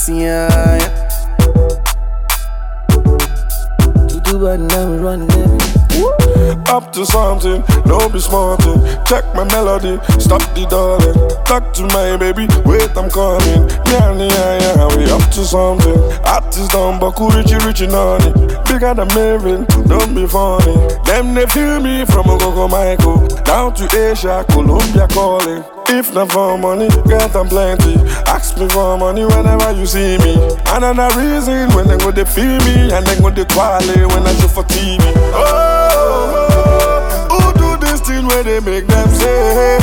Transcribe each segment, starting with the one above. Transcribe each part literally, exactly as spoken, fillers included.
yeah. To do what now we running everything. Up to something, no be smarting. Check my melody, stop the darling. Talk to my baby, wait I'm coming. Yeah, yeah, yeah, we up to something. Artist down, Baku, Richie, Richie, Nani. Bigger than Maven, don't be funny. Them they feel me from Ogogo Michael down to Asia, Colombia calling. If not for money, get them plenty. Ask me for money whenever you see me. Another reason when they go they feel me and they go they quality when I show for T V. Oh, who do this thing where they make them say?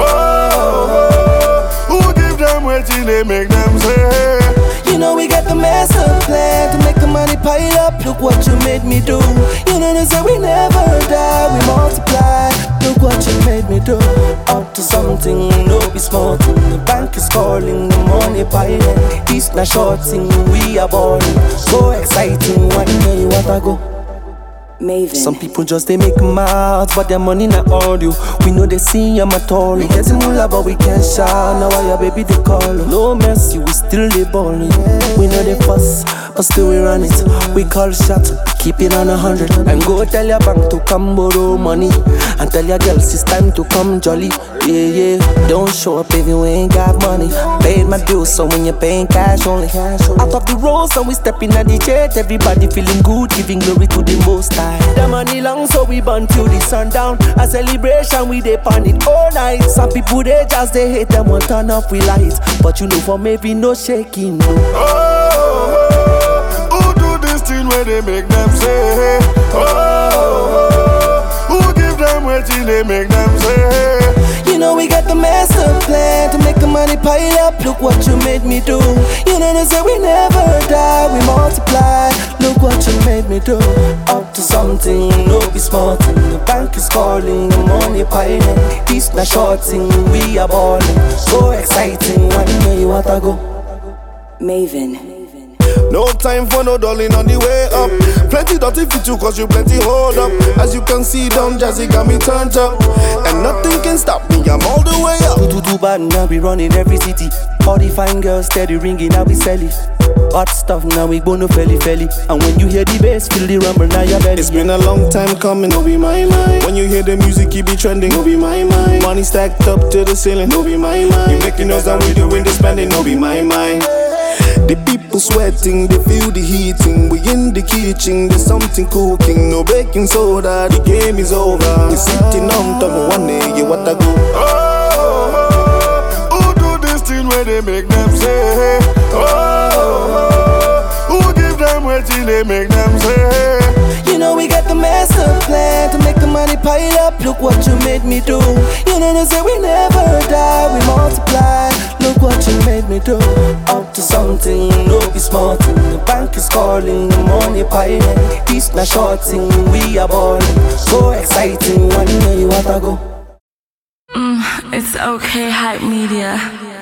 Oh, who give them waiting they make them say? You know we got the master plan to make the money pile up. Look what you made me do. You know they say we never die, we multiply. Look what you made me do. Up to something, no be small thing. The bank is calling, the money piling. This not short thing, we are balling. So exciting, one day what I go. Maven. Some people just they make mouths, but their money not on you. We know they see I'm a tory. We getting moolah, but we can't shout. Now why your baby they call. No mercy, we still they balling. We know they fuss, but still we run it. We call shots, keep it on a hundred. And go tell your bank to come borrow money. And tell your girls it's time to come jolly. Yeah, yeah. Don't show up if you ain't got money. Paid my dues, so when you're paying cash only. Out of the road, so we stepping at the jet. Everybody feeling good, giving glory to the Most High. The money long, so we burn till the sundown. A celebration, we dey pan it all night. Some people they just they hate them, won't turn up with lights. But you know for maybe no shaking, no. Oh, who do this thing where they make them say? Oh, who give them waiting they make them say? You know we got the master plan to make the money pile up. Look what you made me do. You know they say we never die, we multiply. Look what you made me do. Up to something, no be small thing. The bank is calling, the money piling. This not short thing, we are balling. So exciting, one day what I go. Maven. No time for no darling on the way up. Plenty dirty fit you cause you plenty hold up. As you can see, Don Jazzy got me turned up. And nothing can stop me, I'm all the way up. Do do do bad, now we run in every city. All the fine girls steady ringing, now we sell it. Hot stuff, now we bono felly felly. And when you hear the bass, feel the rumble, now you're ready. It's been a long time coming, no be my mind. When you hear the music, it be trending, no be my mind. Money stacked up to the ceiling, no be my mind. You making noise and we doing the spending, no be my mind. The people sweating, they feel the heating. We in the kitchen, there's something cooking. No baking soda, the game is over. We sitting on top of one day, yeah, what I go. Oh, who do this thing where they make them say? Oh, who give them waiting they make them say? You know we got the master plan to make the money pile up. Look what you made me do. You know they say we never die, we multiply. Look what you made me do. Up to something, no be small thing. The bank is calling, the money piling. This not short thing, we are balling. So exciting, one day what I go. Mm, it's okay, Hype Media.